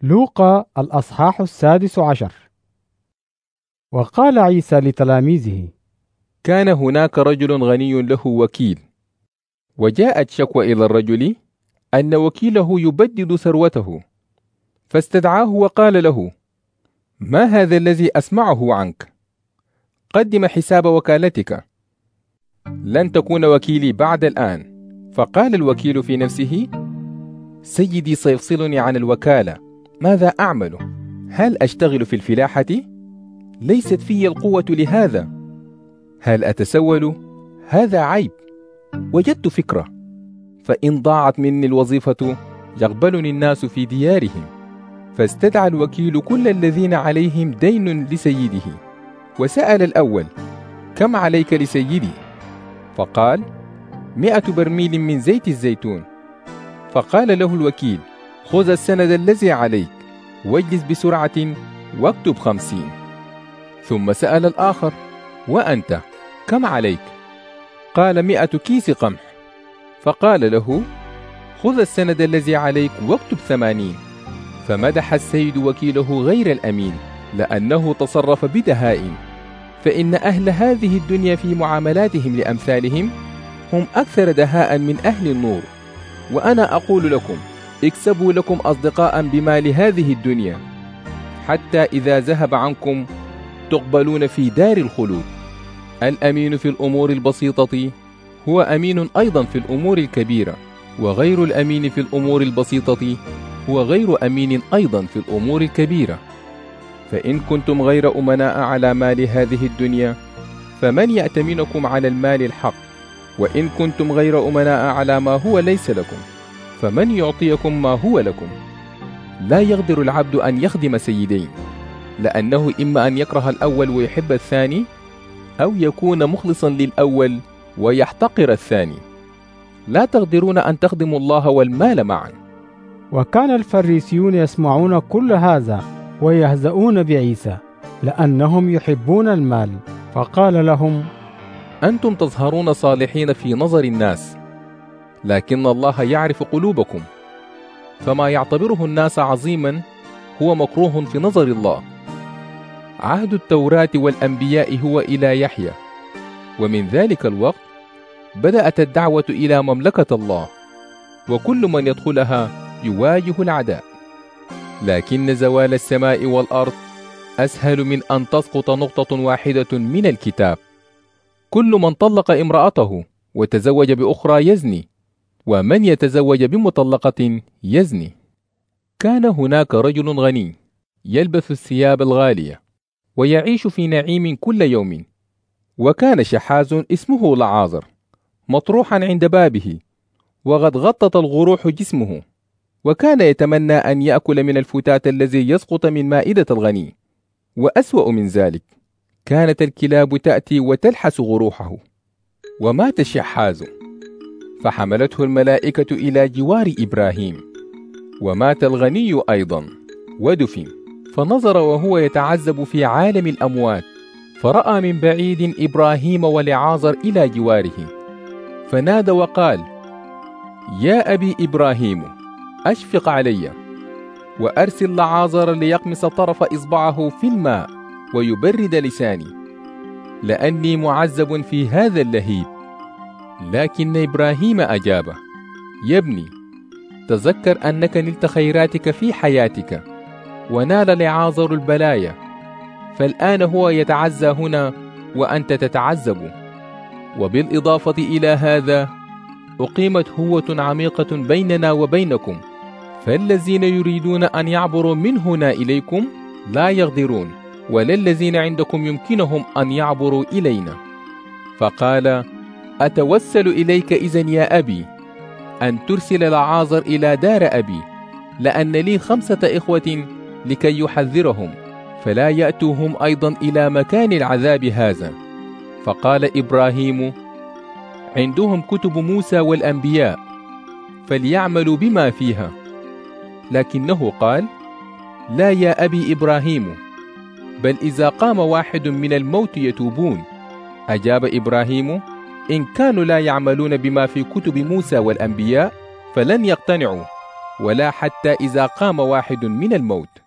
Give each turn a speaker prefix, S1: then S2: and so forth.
S1: لوقا الأصحاح 16. وقال عيسى لتلاميذه:
S2: كان هناك رجل غني له وكيل، وجاءت شكوى إلى الرجل أن وكيله يبدد ثروته، فاستدعاه وقال له: ما هذا الذي أسمعه عنك؟ قدم حساب وكالتك، لن تكون وكيلي بعد الآن. فقال الوكيل في نفسه: سيدي سيفصلني عن الوكالة، ماذا أعمل؟ هل أشتغل في الفلاحة؟ ليست في القوة لهذا. هل أتسول؟ هذا عيب. وجدت فكرة، فإن ضاعت مني الوظيفة يقبلني الناس في ديارهم. فاستدعى الوكيل كل الذين عليهم دين لسيده، وسأل الأول: كم عليك لسيدي؟ فقال: 100 برميل من زيت الزيتون. فقال له الوكيل: خذ السند الذي عليك، واجلس بسرعة واكتب 50. ثم سأل الآخر: وأنت كم عليك؟ قال: 100 كيس قمح. فقال له: خذ السند الذي عليك واكتب 80. فمدح السيد وكيله غير الأمين، لأنه تصرف بدهاء. فإن أهل هذه الدنيا في معاملاتهم لأمثالهم هم أكثر دهاء من أهل النور. وأنا أقول لكم: اكسبوا لكم أصدقاء بمال هذه الدنيا، حتى إذا ذهب عنكم تقبلون في دار الخلود. الأمين في الأمور البسيطة هو أمين أيضا في الأمور الكبيرة، وغير الأمين في الأمور البسيطة هو غير أمين أيضا في الأمور الكبيرة. فإن كنتم غير أمناء على مال هذه الدنيا، فمن يأتمنكم على المال الحق؟ وإن كنتم غير أمناء على ما هو ليس لكم، فمن يعطيكم ما هو لكم؟ لا يقدر العبد أن يخدم سيدين، لأنه إما أن يكره الأول ويحب الثاني، أو يكون مخلصا للأول ويحتقر الثاني. لا تقدرون أن تخدموا الله والمال معا.
S1: وكان الفريسيون يسمعون كل هذا ويهزؤون بعيسى، لأنهم يحبون المال. فقال لهم:
S2: أنتم تظهرون صالحين في نظر الناس، لكن الله يعرف قلوبكم. فما يعتبره الناس عظيما هو مكروه في نظر الله. عهد التوراة والأنبياء هو إلى يحيى، ومن ذلك الوقت بدأت الدعوة إلى مملكة الله، وكل من يدخلها يواجه العداء. لكن زوال السماء والأرض أسهل من أن تسقط نقطة واحدة من الكتاب. كل من طلق امرأته وتزوج بأخرى يزني، ومن يتزوج بمطلقة يزني. كان هناك رجل غني يلبس الثياب الغالية ويعيش في نعيم كل يوم، وكان شحاذ اسمه لعازر مطروحا عند بابه، وقد غطت الغروح جسمه، وكان يتمنى أن يأكل من الفتات الذي يسقط من مائدة الغني. وأسوأ من ذلك، كانت الكلاب تأتي وتلحس غروحه. ومات الشحاذ، فحملته الملائكة إلى جوار إبراهيم. ومات الغني أيضا ودفن، فنظر وهو يتعذب في عالم الأموات، فرأى من بعيد إبراهيم ولعازر إلى جواره، فنادى وقال: يا أبي إبراهيم، أشفق علي، وأرسل لعازر ليقمص طرف إصبعه في الماء ويبرد لساني، لأني معذب في هذا اللهيب. لكن إبراهيم أجابه: يا ابني، تذكر أنك نلت خيراتك في حياتك، ونال لعازر البلايا، فالآن هو يتعزى هنا وأنت تتعذب. وبالإضافة إلى هذا، أقيمت هوة عميقة بيننا وبينكم، فالذين يريدون أن يعبروا من هنا إليكم لا يقدرون، ولا الذين عندكم يمكنهم أن يعبروا إلينا. فقال: أتوسل إليك إذن يا أبي أن ترسل لعازر إلى دار أبي، لأن لي 5 إخوة لكي يحذرهم، فلا يأتوهم أيضا إلى مكان العذاب هذا. فقال إبراهيم: عندهم كتب موسى والأنبياء، فليعملوا بما فيها. لكنه قال: لا يا أبي إبراهيم، بل إذا قام واحد من الموت يتوبون. أجاب إبراهيم: إن كانوا لا يعملون بما في كتب موسى والأنبياء فلن يقتنعوا. ولا حتى إذا قام واحد من الموت.